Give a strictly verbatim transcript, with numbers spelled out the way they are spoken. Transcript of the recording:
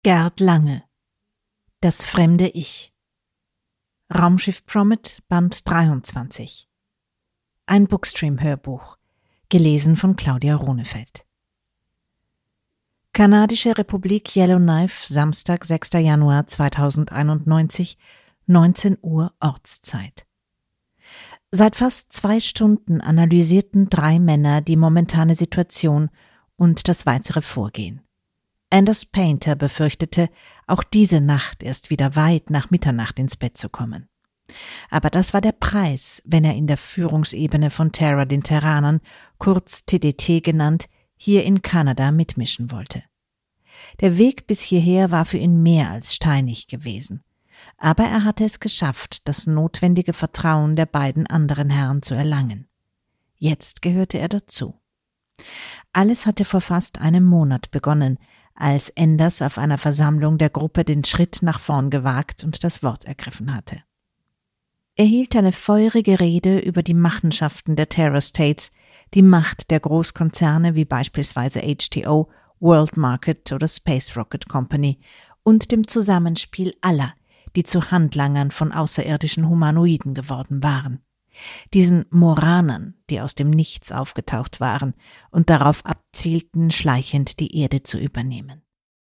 Gerd Lange. Das fremde Ich. Raumschiff Promet, Band dreiundzwanzig. Ein Bookstream-Hörbuch, gelesen von Claudia Rohnefeld. Kanadische Republik Yellowknife, Samstag, sechster Januar zweitausendeinundneunzig, neunzehn Uhr Ortszeit. Seit fast zwei Stunden analysierten drei Männer die momentane Situation und das weitere Vorgehen. Anders Painter befürchtete, auch diese Nacht erst wieder weit nach Mitternacht ins Bett zu kommen. Aber das war der Preis, wenn er in der Führungsebene von Terra den Terranern, kurz T D T genannt, hier in Kanada mitmischen wollte. Der Weg bis hierher war für ihn mehr als steinig gewesen. Aber er hatte es geschafft, das notwendige Vertrauen der beiden anderen Herren zu erlangen. Jetzt gehörte er dazu. Alles hatte vor fast einem Monat begonnen, als Anders auf einer Versammlung der Gruppe den Schritt nach vorn gewagt und das Wort ergriffen hatte. Er hielt eine feurige Rede über die Machenschaften der Terra States, die Macht der Großkonzerne wie beispielsweise H T O, World Market oder Space Rocket Company und dem Zusammenspiel aller, die zu Handlangern von außerirdischen Humanoiden geworden waren. Diesen Moranern, die aus dem Nichts aufgetaucht waren und darauf abzielten, schleichend die Erde zu übernehmen.